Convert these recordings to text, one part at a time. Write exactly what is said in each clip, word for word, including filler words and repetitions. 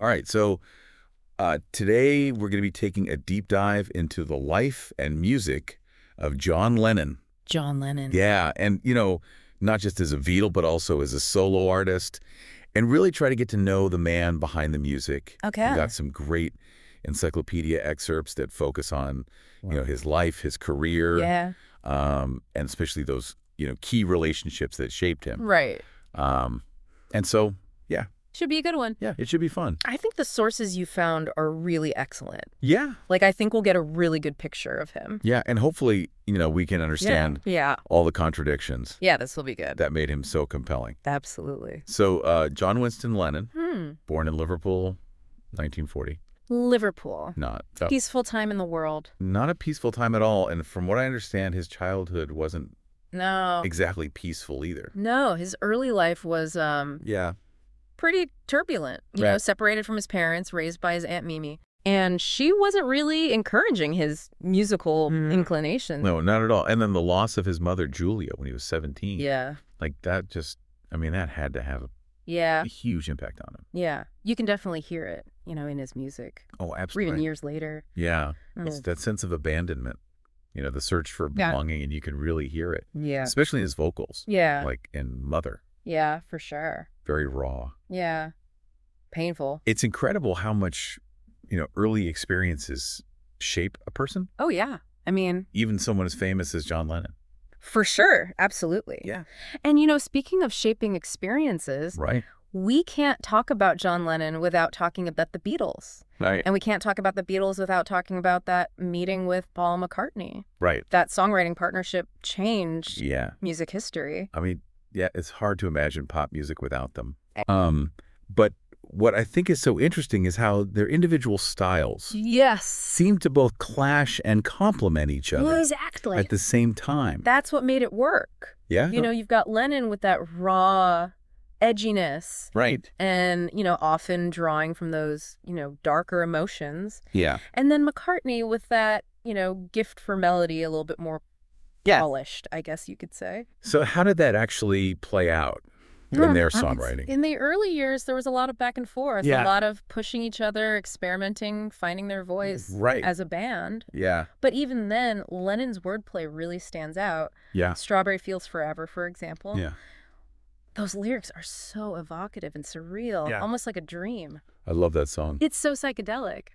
All right, so uh, today we're going to be taking a deep dive into the life and music of John Lennon. John Lennon. Yeah, and, you know, not just as a Beatle, but also as a solo artist, and really try to get to know the man behind the music. Okay. We've got some great encyclopedia excerpts that focus on, wow. you know, his life, his career, Yeah. um, and especially those, you know, key relationships that shaped him. Right. Um, and so, yeah. Should be a good one. Yeah, it should be fun. I think the sources you found are really excellent. Yeah. Like, I think we'll get a really good picture of him. Yeah, and hopefully, you know, we can understand yeah. yeah. all the contradictions. Yeah, this will be good. That made him so compelling. Absolutely. So, uh, John Winston Lennon, hmm. born in Liverpool, nineteen forty. Liverpool. Not uh, peaceful time in the world. Not a peaceful time at all. And from what I understand, his childhood wasn't no exactly peaceful either. No, his early life was um yeah. pretty turbulent. You right. know, separated from his parents, raised by his Aunt Mimi. And she wasn't really encouraging his musical mm. inclinations. No, not at all. And then the loss of his mother, Julia, when he was seventeen. Yeah. Like that just, I mean, that had to have a, yeah. a huge impact on him. Yeah. You can definitely hear it, you know, in his music. Oh, absolutely. Or even years later. Yeah. Mm. It's that sense of abandonment, you know, the search for belonging, yeah. and you can really hear it. Yeah. Especially in his vocals. Yeah. Like in Mother. Yeah, for sure. Very raw. Yeah. Painful. It's incredible how much, you know, early experiences shape a person. Oh, yeah. I mean, even someone as famous as John Lennon. For sure. Absolutely. Yeah. And, you know, speaking of shaping experiences, right. we can't talk about John Lennon without talking about the Beatles. Right. And we can't talk about the Beatles without talking about that meeting with Paul McCartney. Right. That songwriting partnership changed yeah. music history. I mean, yeah, it's hard to imagine pop music without them. Um, but what I think is so interesting is how their individual styles yes. seem to both clash and complement each other. Well, exactly. At the same time. That's what made it work. Yeah. You know, you've got Lennon with that raw edginess. Right. And, you know, often drawing from those, you know, darker emotions. Yeah. And then McCartney with that, you know, gift for melody, a little bit more yeah. polished, I guess you could say. So how did that actually play out in their songwriting? In the early years, there was a lot of back and forth, yeah. a lot of pushing each other, experimenting, finding their voice right. as a band. Yeah. But even then, Lennon's wordplay really stands out. Yeah. Strawberry Fields Forever, for example. Yeah. Those lyrics are so evocative and surreal, yeah. almost like a dream. I love that song. It's so psychedelic.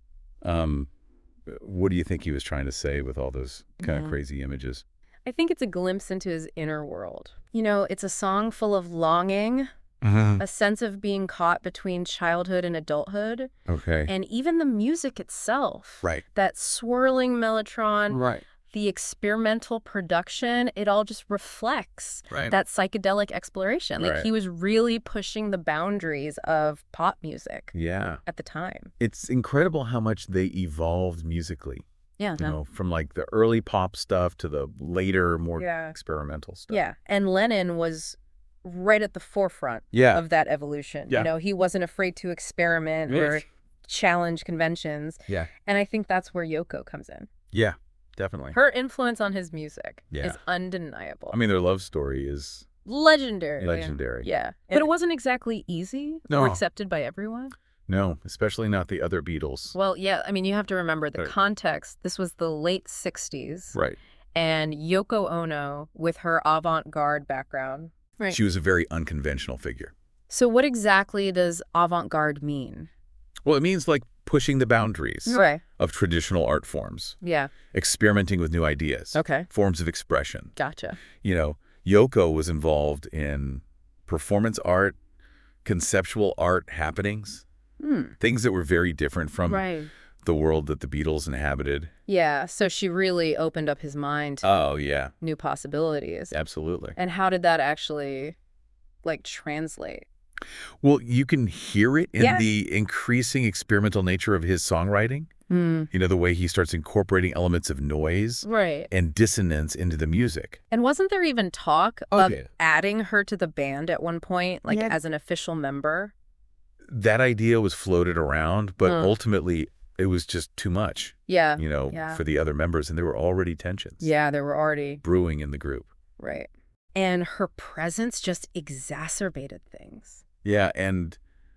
Um, what do you think he was trying to say with all those kind mm-hmm. of crazy images? I think it's a glimpse into his inner world. You know, it's a song full of longing, uh-huh. a sense of being caught between childhood and adulthood. Okay. And even the music itself. Right. That swirling mellotron. Right. The experimental production, it all just reflects right. that psychedelic exploration. Like right. he was really pushing the boundaries of pop music yeah. at the time. It's incredible how much they evolved musically. Yeah. You no. know, from like the early pop stuff to the later, more yeah. experimental stuff. Yeah. And Lennon was right at the forefront yeah. of that evolution. Yeah. You know, he wasn't afraid to experiment yes. or challenge conventions. Yeah. And I think that's where Yoko comes in. Yeah. Definitely. Her influence on his music yeah. is undeniable. I mean, their love story is legendary. Legendary. Yeah. But it wasn't exactly easy no. or accepted by everyone. No, especially not the other Beatles. Well, yeah. I mean, you have to remember the right. context. This was the late sixties. Right. And Yoko Ono, with her avant-garde background. Right. She was a very unconventional figure. So what exactly does avant-garde mean? Well, it means like pushing the boundaries right. of traditional art forms. Yeah. Experimenting with new ideas. Okay. Forms of expression. Gotcha. You know, Yoko was involved in performance art, conceptual art happenings, hmm. things that were very different from right. the world that the Beatles inhabited. Yeah, so she really opened up his mind to oh, yeah. new possibilities. Absolutely. And how did that actually, like, translate? Well, you can hear it in yeah. the increasing experimental nature of his songwriting. Mm. You know, the way he starts incorporating elements of noise right. and dissonance into the music. And wasn't there even talk okay. of adding her to the band at one point, like yeah. as an official member? That idea was floated around, but mm. ultimately it was just too much. Yeah. You know, yeah. for the other members. And there were already tensions. Yeah, there were already. Brewing in the group. Right. And her presence just exacerbated things. Yeah, and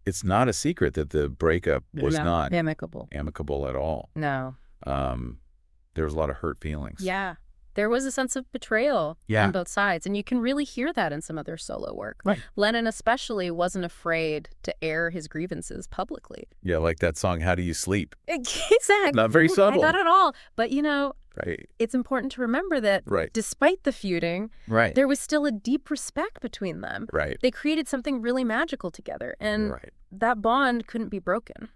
it's not a secret that the breakup was No, not amicable. amicable at all. No. Um, there was a lot of hurt feelings. Yeah. There was a sense of betrayal Yeah. on both sides, and you can really hear that in some of their solo work. Right. Lennon especially wasn't afraid to air his grievances publicly. Yeah, like that song, How Do You Sleep? Exactly. Not very subtle. Not at all. But, you know, Right. it's important to remember that Right. despite the feuding, Right. there was still a deep respect between them. Right. They created something really magical together, and Right. that bond couldn't be broken.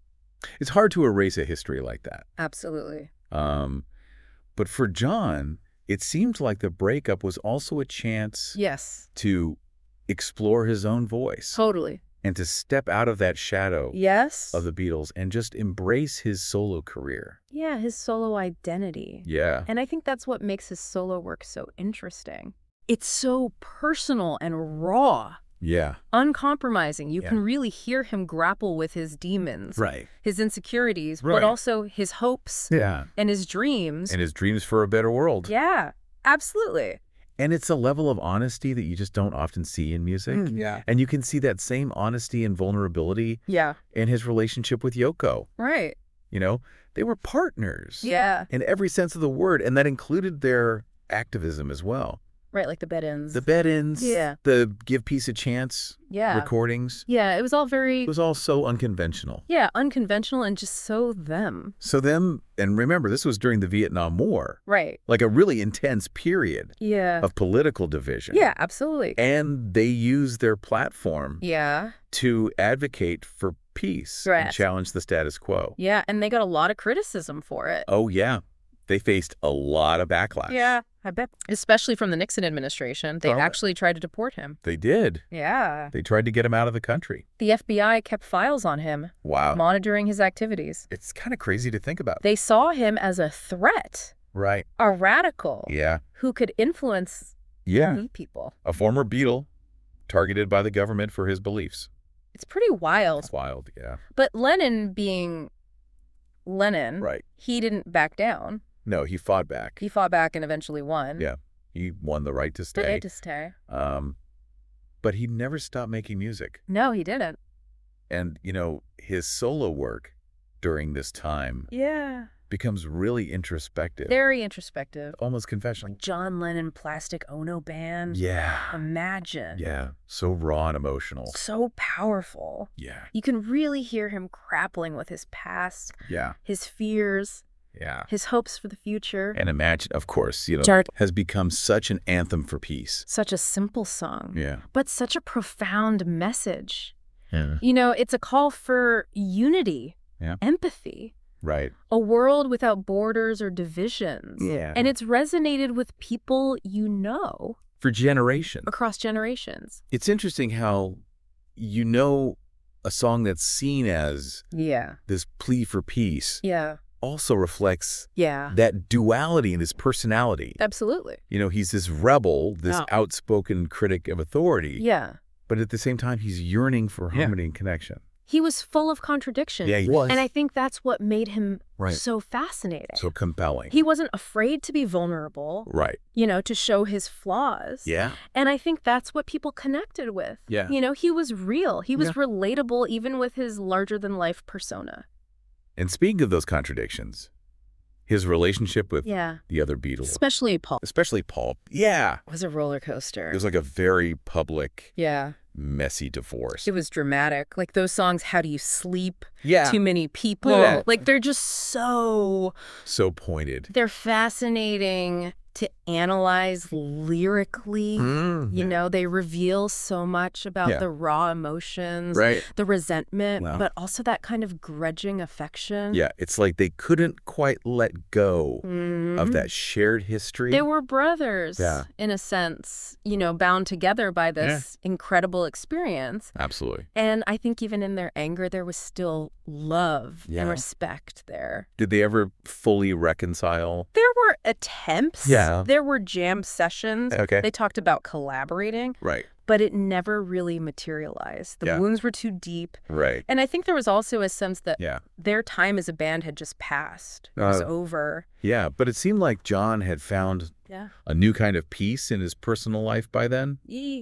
It's hard to erase a history like that. Absolutely. Um, but for John, it seemed like the breakup was also a chance Yes. to explore his own voice Totally. and to step out of that shadow Yes. of the Beatles and just embrace his solo career. Yeah, his solo identity. Yeah. And I think that's what makes his solo work so interesting. It's so personal and raw, Yeah. uncompromising. You Yeah. can really hear him grapple with his demons, Right. his insecurities, Right. but also his hopes Yeah. and his dreams. And his dreams for a better world. Yeah, absolutely. And it's a level of honesty that you just don't often see in music. Yeah. And you can see that same honesty and vulnerability Yeah, in his relationship with Yoko. right. You know, they were partners Yeah, in every sense of the word, and that included their activism as well. right, like the bed-ins. The bed-ins, Yeah. the Give Peace a Chance Yeah. recordings. Yeah, it was all very, It was all so unconventional. yeah, unconventional and just so them. So them, and remember, this was during the Vietnam War, Right. like a really intense period Yeah. of political division. Yeah, absolutely. And they used their platform Yeah. to advocate for peace Right. and challenge the status quo. Yeah, and they got a lot of criticism for it. Oh, yeah. They faced a lot of backlash. Yeah, I bet. Especially from the Nixon administration. They Oh. actually tried to deport him. They did. Yeah. They tried to get him out of the country. The F B I kept files on him, Wow. monitoring his activities. It's kind of crazy to think about. They saw him as a threat, Right. a radical Yeah. who could influence Yeah. many people. A former Beatle targeted by the government for his beliefs. It's pretty wild. It's wild, yeah. But Lennon being Lennon, Right. he didn't back down. No, he fought back. He fought back and eventually won. Yeah. He won the right to He stay. had to stay. Um, but he never stopped making music. No, he didn't. And, you know, his solo work during this time Yeah. becomes really introspective, Very introspective. almost confessional. John Lennon Plastic Ono Band. Yeah. Imagine. Yeah. So raw and emotional. So powerful. Yeah. You can really hear him grappling with his past, Yeah. his fears, Yeah. his hopes for the future. And Imagine, of course, you know, Jart- has become such an anthem for peace. Such a simple song, Yeah. but such a profound message. Yeah. You know, it's a call for unity, Yeah. empathy, Right. a world without borders or divisions. Yeah. And it's resonated with people you know For generations. across generations. It's interesting how, you know, a song that's seen as Yeah. this plea for peace Yeah. also reflects Yeah. that duality in his personality. Absolutely. You know, he's this rebel, this Yeah. outspoken critic of authority, Yeah. but at the same time, he's yearning for Yeah. harmony and connection. He was full of contradiction. Yeah, he was. And I think that's what made him Right. so fascinating. So compelling. He wasn't afraid to be vulnerable, Right. you know, to show his flaws. Yeah. And I think that's what people connected with. Yeah. You know, he was real. He was Yeah. relatable even with his larger-than-life persona. And speaking of those contradictions, his relationship with Yeah. the other Beatles, Especially Paul. especially Paul, yeah, It was a roller coaster. it was like a very public, Yeah. messy divorce. It was dramatic. Like those songs, How Do You Sleep? Yeah. Too Many People. Yeah. Like they're just so, So pointed. they're fascinating to analyze lyrically. Mm. You know, they reveal so much about Yeah. the raw emotions, Right. the resentment, Wow. but also that kind of grudging affection. Yeah, it's like they couldn't quite let go Mhm. of that shared history. They were brothers, Yeah. in a sense, you know, bound together by this incredible experience. Absolutely. And I think even in their anger, there was still love Yeah. and respect there. Did they ever fully reconcile? There were attempts. Yeah. There were jam sessions. Okay. They talked about collaborating, Right. but it never really materialized. The Yeah. wounds were too deep. Right. And I think there was also a sense that Yeah. their time as a band had just passed. It was Uh, over. Yeah, but it seemed like John had found Yeah. a new kind of peace in his personal life by then. Yee.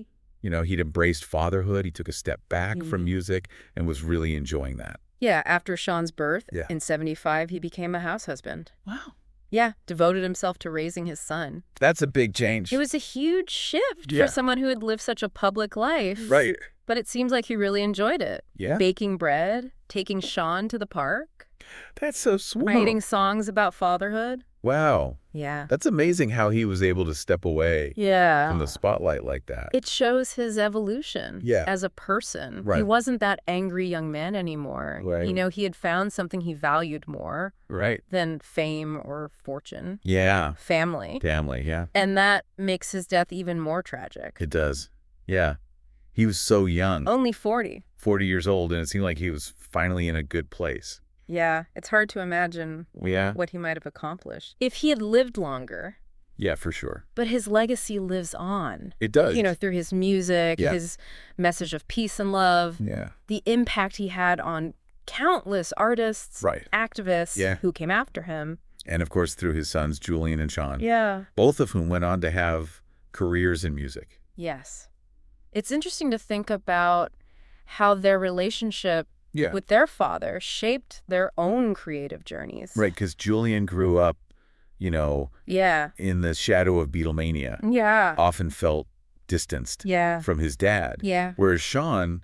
You know, he'd embraced fatherhood. He took a step back Mhm. from music and was really enjoying that. Yeah, after Sean's birth Yeah. in seventy-five, he became a house husband. Wow. Yeah, devoted himself to raising his son. That's a big change. It was a huge shift Yeah. for someone who had lived such a public life. Right. But it seems like he really enjoyed it. Yeah. Baking bread, taking Sean to the park, That's so sweet. writing songs about fatherhood. Wow. Yeah. That's amazing how he was able to step away Yeah. from the spotlight like that. It shows his evolution Yeah. as a person. Right. He wasn't that angry young man anymore. Right. You know, he had found something he valued more Right. than fame or fortune, Yeah. family. Family, yeah. And that makes his death even more tragic. It does. Yeah. He was so young, Only forty. forty years old, and it seemed like he was finally in a good place. Yeah, it's hard to imagine Yeah. what he might have accomplished if he had lived longer. Yeah, for sure. But his legacy lives on. It does. You know, through his music, Yeah. his message of peace and love, Yeah. the impact he had on countless artists, Right. activists Yeah. who came after him. And of course through his sons, Julian and Sean. Yeah. Both of whom went on to have careers in music. Yes. It's interesting to think about how their relationship Yeah. with their father shaped their own creative journeys. Right, because Julian grew up, you know, Yeah. in the shadow of Beatlemania, Yeah. often felt distanced Yeah. from his dad. Yeah. Whereas Sean,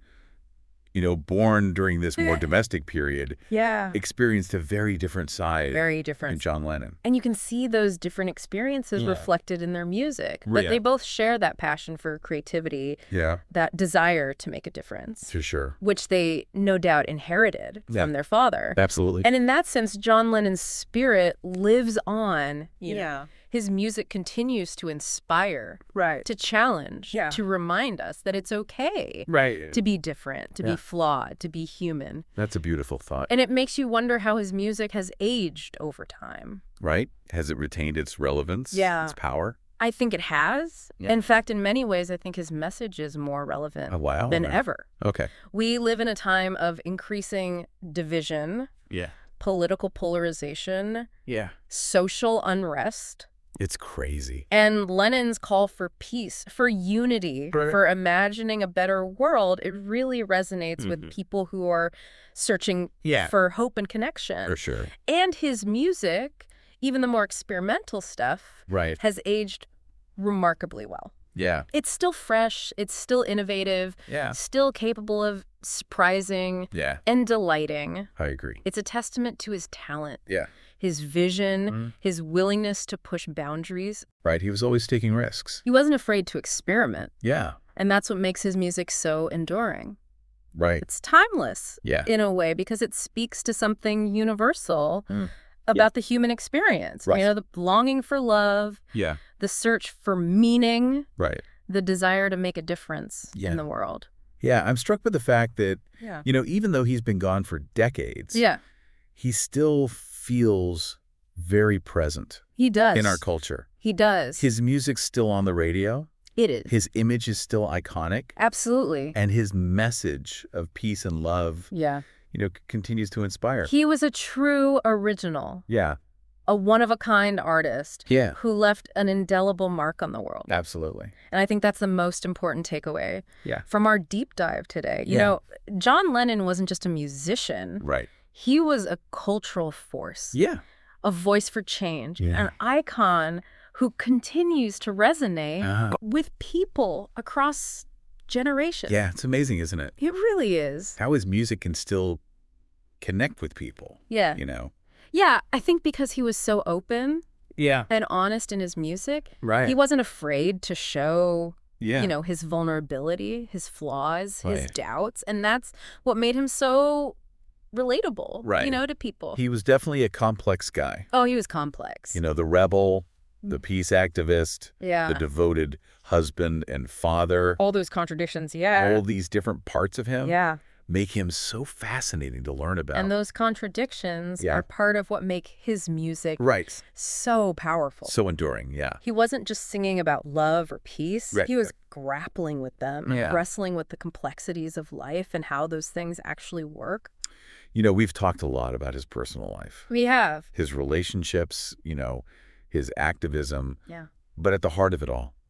you know, born during this more domestic period, Yeah. experienced a very different side Very than different. John Lennon. And you can see those different experiences Yeah. reflected in their music. But Yeah. they both share that passion for creativity, Yeah, that desire to make a difference, for sure. which they no doubt inherited Yeah. from their father. Absolutely. And in that sense, John Lennon's spirit lives on. You know, Yeah. his music continues to inspire, Right. to challenge, Yeah. to remind us that it's okay Right. to be different, to Yeah. be flawed, to be human. That's a beautiful thought, And it makes you wonder how his music has aged over time. right? Has it retained its relevance, Yeah. its power? I think it has. Yeah. In fact, in many ways, I think his message is more relevant Oh, wow. than Okay. ever. Okay. We live in a time of increasing division, Yeah. political polarization, Yeah. social unrest, It's crazy. and Lennon's call for peace, for unity, Right. for imagining a better world. It really resonates with Mhm. people who are searching Yeah. for hope and connection. For sure. And his music, even the more experimental stuff, Right. has aged remarkably well. Yeah. It's still fresh, it's still innovative, Yeah. still capable of surprising Yeah. and delighting. I agree. It's a testament to his talent, Yeah. his vision, Mhm. his willingness to push boundaries. Right. He was always taking risks. He wasn't afraid to experiment, Yeah. and that's what makes his music so enduring. Right. It's timeless Yeah. in a way because it speaks to something universal Mm. about the human experience. Right. You know, the longing for love, Yeah. the search for meaning, Right. the desire to make a difference Yeah. in the world. Yeah. I'm struck with the fact that, Yeah. you know, even though he's been gone for decades, Yeah, he still feels very present he does. in our culture. He does. His music's still on the radio. it is. His image is still iconic. Absolutely. And his message of peace and love, Yeah. you know, c- continues to inspire. He was a true original, Yeah. a one-of-a-kind artist Yeah. who left an indelible mark on the world. Absolutely. And I think that's the most important takeaway Yeah. from our deep dive today. You Yeah. know, John Lennon wasn't just a musician. Right. He was a cultural force, Yeah. a voice for change, Yeah. an icon who continues to resonate Uh-huh. with people across generations. Yeah. It's amazing, isn't it? It really is. How his music can still connect with people, Yeah. you know? Yeah, I think because he was so open Yeah. and honest in his music, Right. he wasn't afraid to show, Yeah. you know, his vulnerability, his flaws, his Right. doubts. And that's what made him so relatable, Right. you know, to people. He was definitely a complex guy. oh, he was complex. You know, the rebel, the peace activist, yeah. the devoted husband and father. All those contradictions, yeah. All these different parts of him yeah. make him so fascinating to learn about. And those contradictions Yeah. are part of what make his music Right. so powerful. So enduring, yeah. He wasn't just singing about love or peace. Right. He was grappling with them, Yeah. wrestling with the complexities of life and how those things actually work. You know, we've talked a lot about his personal life, We have. his relationships, you know, his activism. Yeah. But at the heart of it all,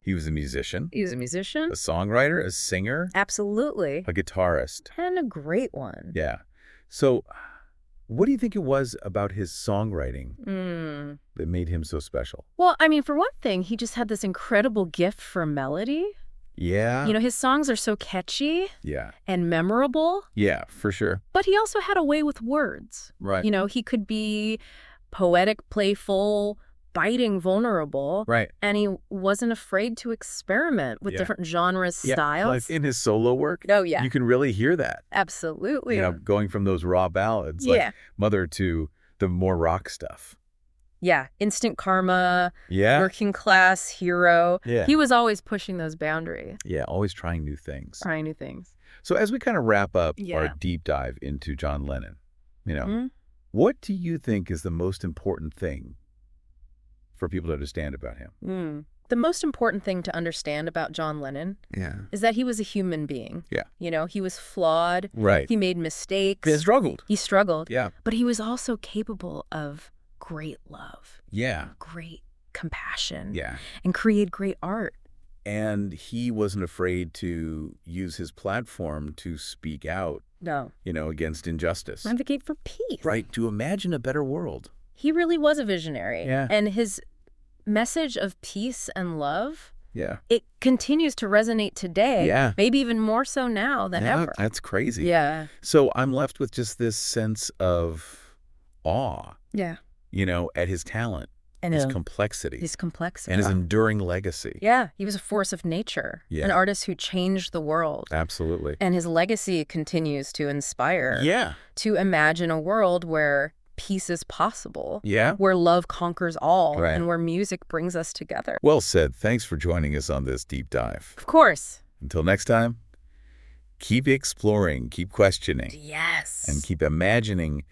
He was a musician, He was a musician. a songwriter, a singer, Absolutely. a guitarist. And a great one. Yeah. So what do you think it was about his songwriting Mm. that made him so special? Well, I mean, for one thing, he just had this incredible gift for melody. Yeah. You know, his songs are so catchy Yeah. and memorable, Yeah, for sure. but he also had a way with words. Right. You know, he could be poetic, playful, biting, vulnerable, Right. and he wasn't afraid to experiment with Yeah. different genres, Yeah. styles. Like in his solo work, Oh, yeah. you can really hear that. Absolutely. You know, going from those raw ballads Yeah. like Mother to the more rock stuff. Yeah. Instant Karma, Yeah. Working Class Hero. Yeah. He was always pushing those boundaries, Yeah, always trying new things. trying new things. So as we kind of wrap up Yeah. our deep dive into John Lennon, you know, Mhm. what do you think is the most important thing for people to understand about him? Mm. The most important thing to understand about John Lennon Yeah. is that he was a human being. Yeah. You know, he was flawed. Right. He made mistakes. He struggled. He struggled. Yeah. But he was also capable of great love, Yeah. great compassion, Yeah. and create great art. And he wasn't afraid to use his platform to speak out, No. you know, against injustice. Advocate for peace. Right. To imagine a better world. He really was a visionary. Yeah. And his message of peace and love, Yeah. it continues to resonate today. Yeah. Maybe even more so now than Yeah, ever. that's crazy. Yeah. So I'm left with just this sense of awe, Yeah. you know, at his talent, And his his, complexity, his complexity. and his enduring legacy. Yeah, he was a force of nature, Yeah. an artist who changed the world. Absolutely. And his legacy continues to inspire Yeah. to imagine a world where peace is possible, Yeah. where love conquers all, Right. and where music brings us together. Well said. Thanks for joining us on this deep dive. Of course. Until next time, keep exploring, keep questioning, Yes. and keep imagining